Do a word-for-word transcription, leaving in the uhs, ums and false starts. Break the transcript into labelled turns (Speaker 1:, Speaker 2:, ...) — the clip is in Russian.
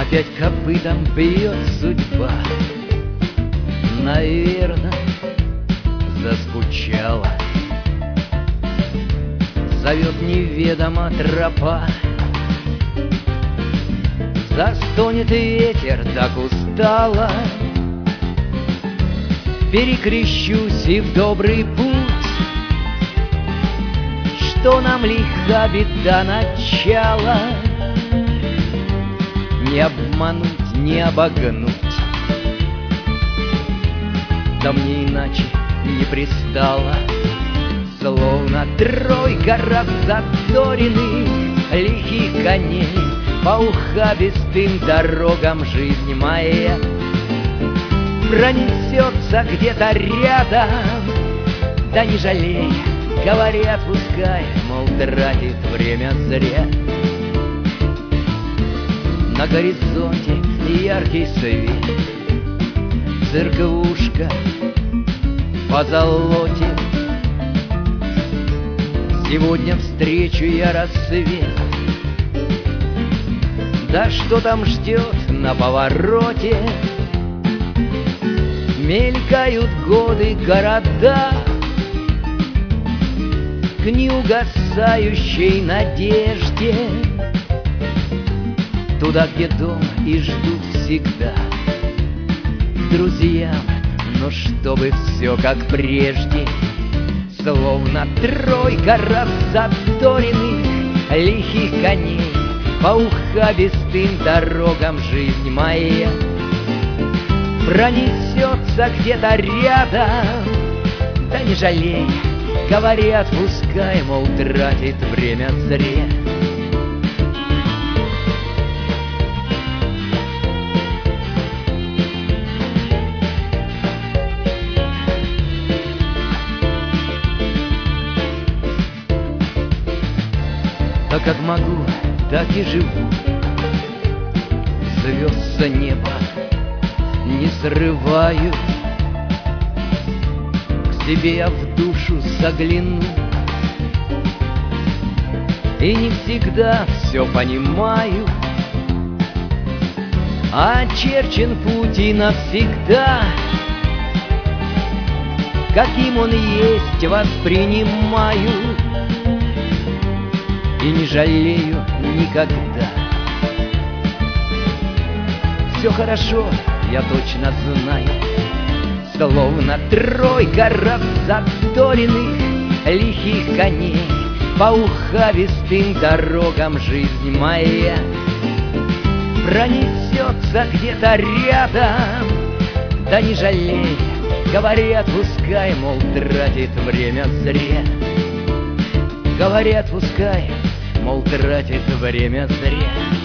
Speaker 1: Опять копытом бьет судьба, наверно, заскучала. Зовет неведомо тропа, застонет ветер так устало. Перекрещусь и в добрый путь, что нам лиха беда начала. Не обмануть, не обогнуть, да мне иначе не пристало. Словно тройка раззадоренных лихих коней по ухабистым дорогам жизнь моя пронесется где-то рядом. Да не жалей, говорят, пускай, мол, тратит время зря. На горизонте яркий свет, церквушка позолотит. Сегодня встречу я рассвет. Да что там ждет на повороте? Мелькают годы, города к неугасающей надежде, туда, где дом и ждут всегда, к друзьям, но чтобы все как прежде. Словно тройка раззадоренных лихих коней по ухабистым дорогам жизнь моя пронесется где-то рядом. Да не жалей, говорят, пускай, мол, тратит время зря. Так как могу, так и живу. Звезд с неба не срываю, к себе я в душу загляну. И не всегда все понимаю, очерчен путь и навсегда, каким он есть, воспринимаю. И не жалею никогда. Все хорошо, я точно знаю. Словно тройка раззадоренных лихих коней по ухабистым дорогам жизнь моя пронесется где-то рядом. Да не жалей, говорят, пускай, мол, тратит время зря. Говорят, пускай, мол, тратит время зря.